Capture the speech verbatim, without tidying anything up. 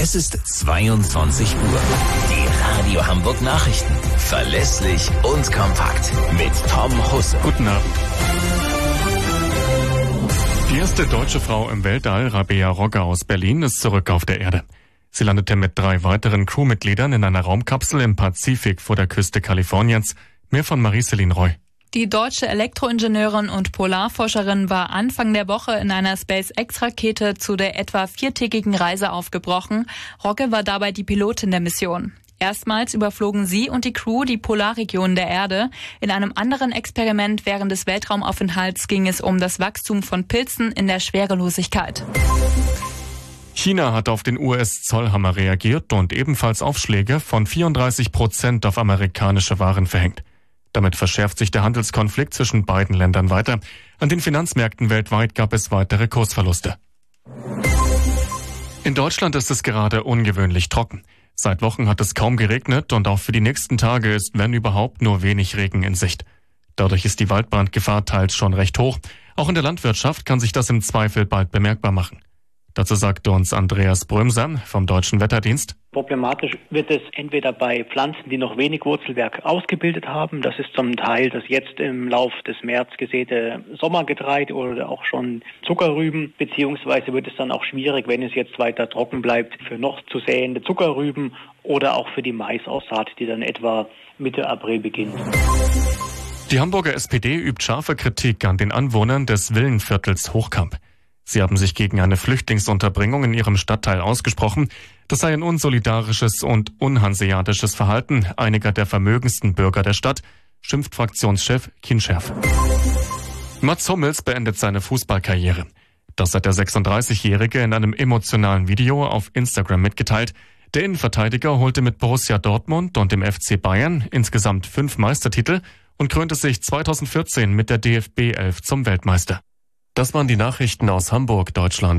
Es ist zweiundzwanzig Uhr. Die Radio Hamburg Nachrichten. Verlässlich und kompakt. Mit Tom Husse. Guten Abend. Die erste deutsche Frau im Weltall, Rabea Rogge aus Berlin, ist zurück auf der Erde. Sie landete mit drei weiteren Crewmitgliedern in einer Raumkapsel im Pazifik vor der Küste Kaliforniens. Mehr von Marie-Céline Roy. Die deutsche Elektroingenieurin und Polarforscherin war Anfang der Woche in einer SpaceX-Rakete zu der etwa viertägigen Reise aufgebrochen. Rogge war dabei die Pilotin der Mission. Erstmals überflogen sie und die Crew die Polarregionen der Erde. In einem anderen Experiment während des Weltraumaufenthalts ging es um das Wachstum von Pilzen in der Schwerelosigkeit. China hat auf den U S-Zollhammer reagiert und ebenfalls Aufschläge von vierunddreißig Prozent auf amerikanische Waren verhängt. Damit verschärft sich der Handelskonflikt zwischen beiden Ländern weiter. An den Finanzmärkten weltweit gab es weitere Kursverluste. In Deutschland ist es gerade ungewöhnlich trocken. Seit Wochen hat es kaum geregnet und auch für die nächsten Tage ist, wenn überhaupt, nur wenig Regen in Sicht. Dadurch ist die Waldbrandgefahr teils schon recht hoch. Auch in der Landwirtschaft kann sich das im Zweifel bald bemerkbar machen. Dazu sagte uns Andreas Brömser vom Deutschen Wetterdienst. Problematisch wird es entweder bei Pflanzen, die noch wenig Wurzelwerk ausgebildet haben. Das ist zum Teil das jetzt im Lauf des März gesäte Sommergetreide oder auch schon Zuckerrüben. Beziehungsweise wird es dann auch schwierig, wenn es jetzt weiter trocken bleibt, für noch zu säende Zuckerrüben oder auch für die Maisaussaat, die dann etwa Mitte April beginnt. Die Hamburger S P D übt scharfe Kritik an den Anwohnern des Villenviertels Hochkamp. Sie haben sich gegen eine Flüchtlingsunterbringung in ihrem Stadtteil ausgesprochen. Das sei ein unsolidarisches und unhanseatisches Verhalten einiger der vermögendsten Bürger der Stadt, schimpft Fraktionschef Kinscherf. Mats Hummels beendet seine Fußballkarriere. Das hat der sechsunddreißigjährige in einem emotionalen Video auf Instagram mitgeteilt. Der Innenverteidiger holte mit Borussia Dortmund und dem F C Bayern insgesamt fünf Meistertitel und krönte sich zweitausendvierzehn mit der D F B elf zum Weltmeister. Das waren die Nachrichten aus Hamburg, Deutschland.